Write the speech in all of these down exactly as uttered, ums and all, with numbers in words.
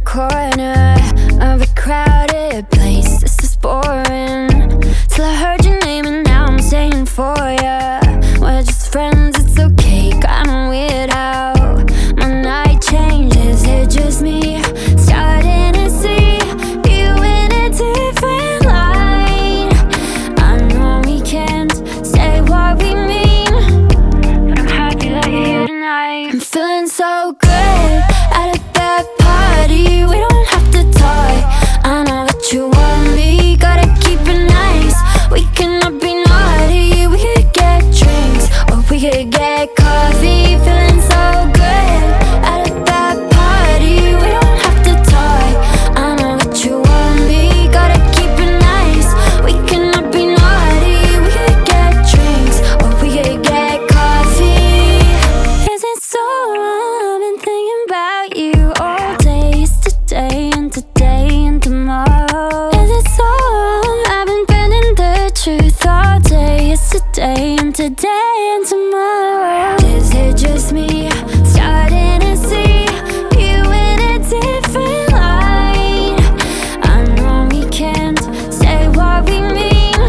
corner of a crowded place. This is boring. Till I heard your name and now I'm staying for ya. We're just friends, it's okay. Kinda weird how my night changes. It's just me starting to see you in a different light. I know we can't say what we mean, but I'm happy that you're here tonight. I'm feeling so good at a bad party. We don't have to talk, I know that you want me. Gotta keep it nice, we cannot be naughty. We could get drinks or we could get coffee. Feeling so good at a bad party. We don't have to talk, I know that you want me. Gotta keep it nice, we cannot be naughty. We could get drinks or we could get coffee. Is it so wrong? I've been thinking about you all day. Yesterday and today and tomorrow. Is it so wrong? I've been bending the truth all day. Yesterday and today and tomorrow. Is it just me starting to see you in a different light? I know we can't say what we mean,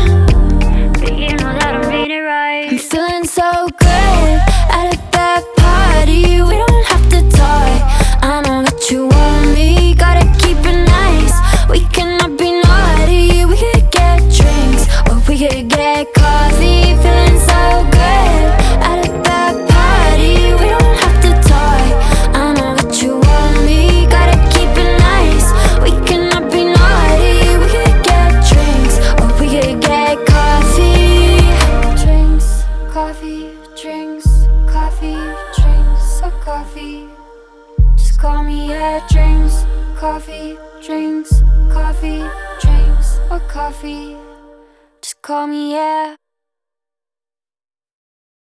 but you know that I made it right. I'm feeling so good at a bad party. We don't have to talk, I know that you want me. Gotta keep it nice, we cannot be naughty. We could get drinks or we could get coffee. Feeling so good at a bad party. We don't have to talk, I know that you want me. Gotta keep it nice, we cannot be naughty. We could get drinks or we could get coffee. Drinks, coffee, drinks, coffee, drinks, or coffee. Just call me, yeah. Drinks, coffee, drinks, coffee, drinks, or coffee. Just call me, yeah.